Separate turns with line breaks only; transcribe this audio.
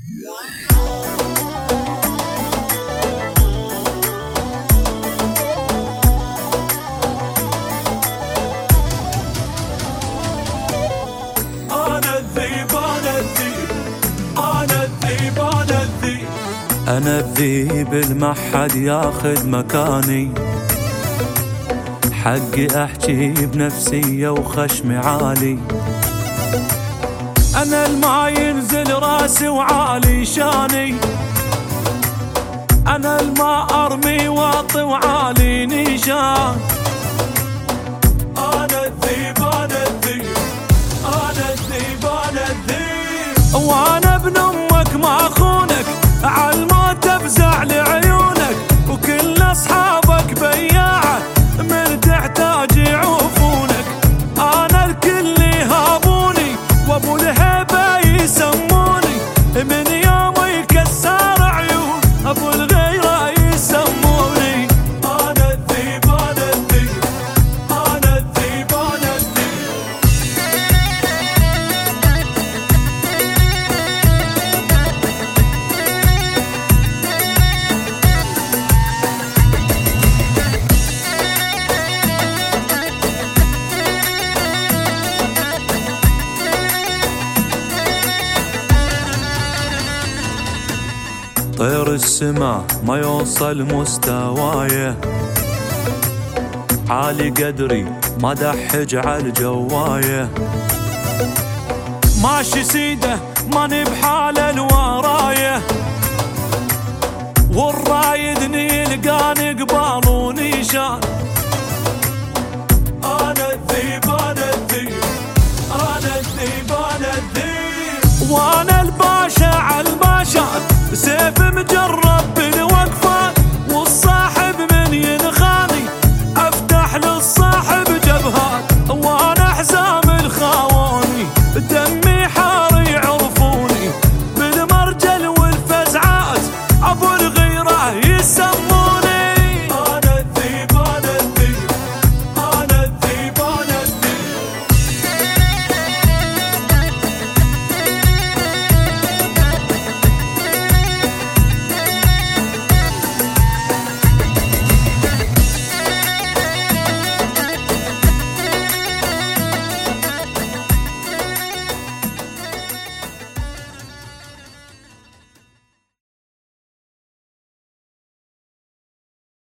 أنا الذيب المحد ياخذ مكاني، حقي أحكي بنفسية وخشمي عالي. أنا الما ينزل راسي وعالي شاني، أنا الما أرمي واطي وعالي نيشان. أنا الذيب أنا الذيب أنا الذيب أنا الذيب، وأنا ابن أمك ما أخونك، عالموت أفزع لعيونك، وكل أصحابك بياعة من تحتاج يعوفونك. أنا الكل يهابوني وأبو الهيبة يسموني، من يوم يكسر عيون أبو الغيرة يسموني. أنا الذيب أنا الذيب أنا الذيب أنا الذيب. طير السما ما يوصل مستوايه، عالي قدري ما دحج عالجوايه، ماشي سيده ماني بحاله الورايه، والرايدني يلقاني قبال ونيشان. انا الذيب انا الذيب انا الذيب انا الذيب، وانا